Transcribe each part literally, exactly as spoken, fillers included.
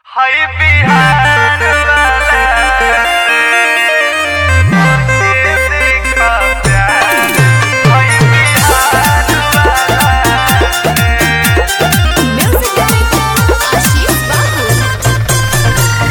हाय बिहार वाला ये देखा प्यार हाय बिहार वाला Music director Ashish Babu.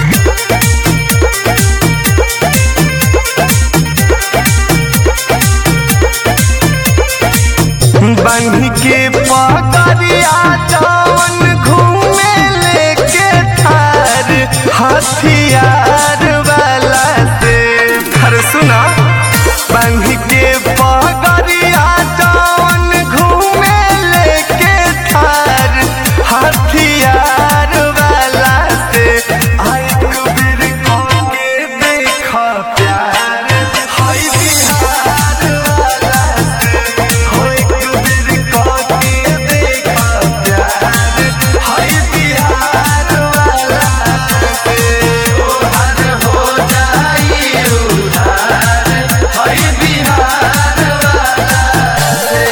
बंधी के पकड़िया जवन घूमे लेके थार हथियार वाला से हर सुना बंधी के पकड़िया जवन घूमे लेके थार हथियार वाला से आई कबीर को के देखा प्यार हाय बिहार वाला से होय कबीर को के देखा प्यार हाय बिहार वाला से ओ हर हो जाई उधार हाय बिहार वाला से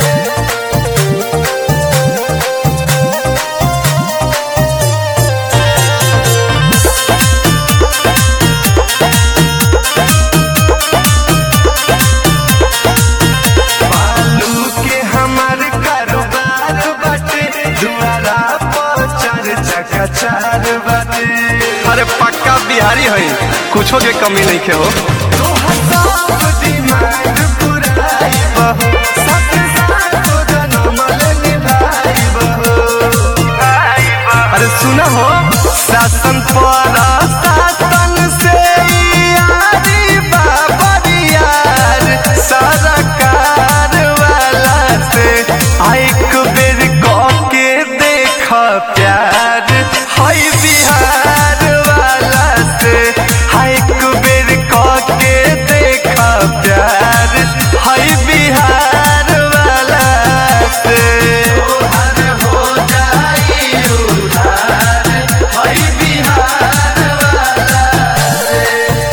बालू के हमार कारोबार बाटे दुआरा पर चार चक्का चार बाटे अरे पक्का बिहारी है कुछो के कमी नहीं के हो तोहर सब डिमांड पुराई बहो सत साल तो जनम निभाई बहो अरे सुना हो शासन पर शासन से यारी बाबरियार सरकार वाला से एक बेर कह के देखा प्यार हाय बिहार वाला से एक बेर कह के देखा प्यार हाय बिहार वाला से ओ हर हो जाई उधार हाय बिहार वाला से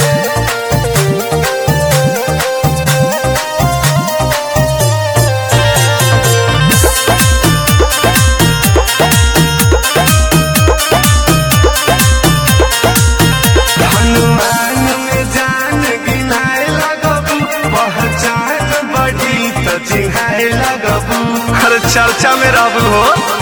हनुमान में जान गिनाए लगबू पहचान बढ़ी तो चिन्हाए लगबू हर चर्चा में रहबू हो